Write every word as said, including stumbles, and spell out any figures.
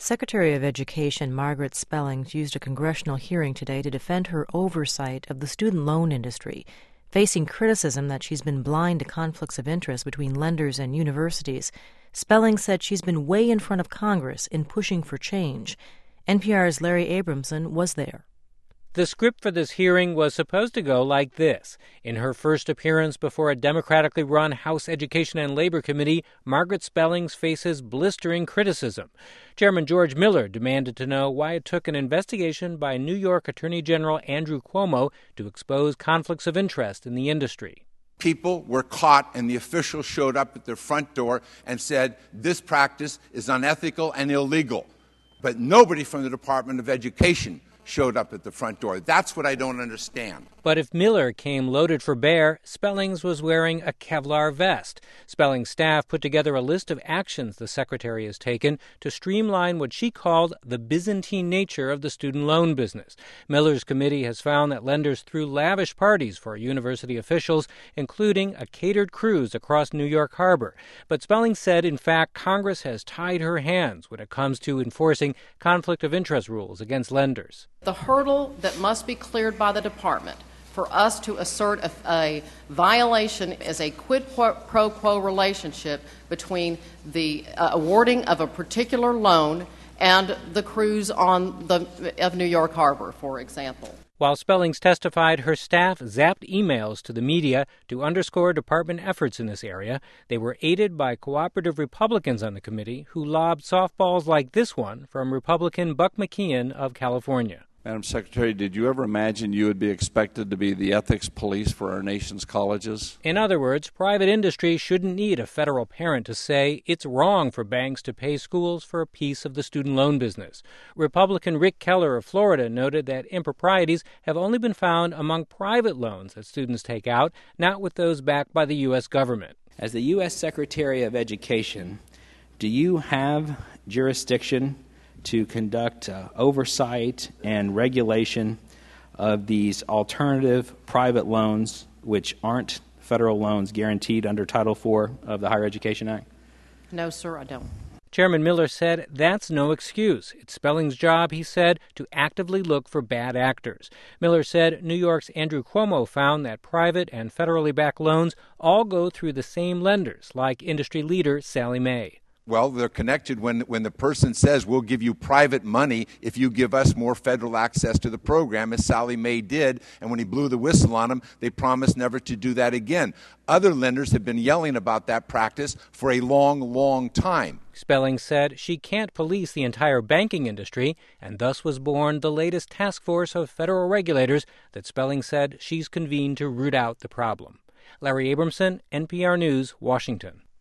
Secretary of Education Margaret Spellings used a congressional hearing today to defend her oversight of the student loan industry, facing criticism that she's been blind to conflicts of interest between lenders and universities. Spellings said she's been way in front of Congress in pushing for change. N P R's Larry Abramson was there. The script for this hearing was supposed to go like this. In her first appearance before a democratically run House Education and Labor Committee, Margaret Spellings faces blistering criticism. Chairman George Miller demanded to know why it took an investigation by New York Attorney General Andrew Cuomo to expose conflicts of interest in the industry. People were caught and the officials showed up at their front door and said, this practice is unethical and illegal. But nobody from the Department of Education showed up at the front door. That's what I don't understand. But if Miller came loaded for bear, Spellings was wearing a Kevlar vest. Spellings' staff put together a list of actions the secretary has taken to streamline what she called the Byzantine nature of the student loan business. Miller's committee has found that lenders threw lavish parties for university officials, including a catered cruise across New York Harbor. But Spellings said, in fact, Congress has tied her hands when it comes to enforcing conflict of interest rules against lenders. The hurdle that must be cleared by the department for us to assert a, a violation is a quid pro quo relationship between the uh, awarding of a particular loan and the cruise on the of New York Harbor, for example. While Spellings testified, her staff zapped emails to the media to underscore department efforts in this area. They were aided by cooperative Republicans on the committee who lobbed softballs like this one from Republican Buck McKeon of California. Madam Secretary, did you ever imagine you would be expected to be the ethics police for our nation's colleges? In other words, private industry shouldn't need a federal parent to say it's wrong for banks to pay schools for a piece of the student loan business. Republican Rick Keller of Florida noted that improprieties have only been found among private loans that students take out, not with those backed by the U S government. As the U S Secretary of Education, do you have jurisdiction to conduct uh, oversight and regulation of these alternative private loans which aren't federal loans guaranteed under Title four of the Higher Education Act? No, sir, I don't. Chairman Miller said that's no excuse. It's Spellings' job, he said, to actively look for bad actors. Miller said New York's Andrew Cuomo found that private and federally backed loans all go through the same lenders, like industry leader Sallie Mae. Well, they're connected when, when the person says, we'll give you private money if you give us more federal access to the program, as Sallie Mae did. And when he blew the whistle on them, they promised never to do that again. Other lenders have been yelling about that practice for a long, long time. Spellings said she can't police the entire banking industry, and thus was born the latest task force of federal regulators that Spellings said she's convened to root out the problem. Larry Abramson, N P R News, Washington.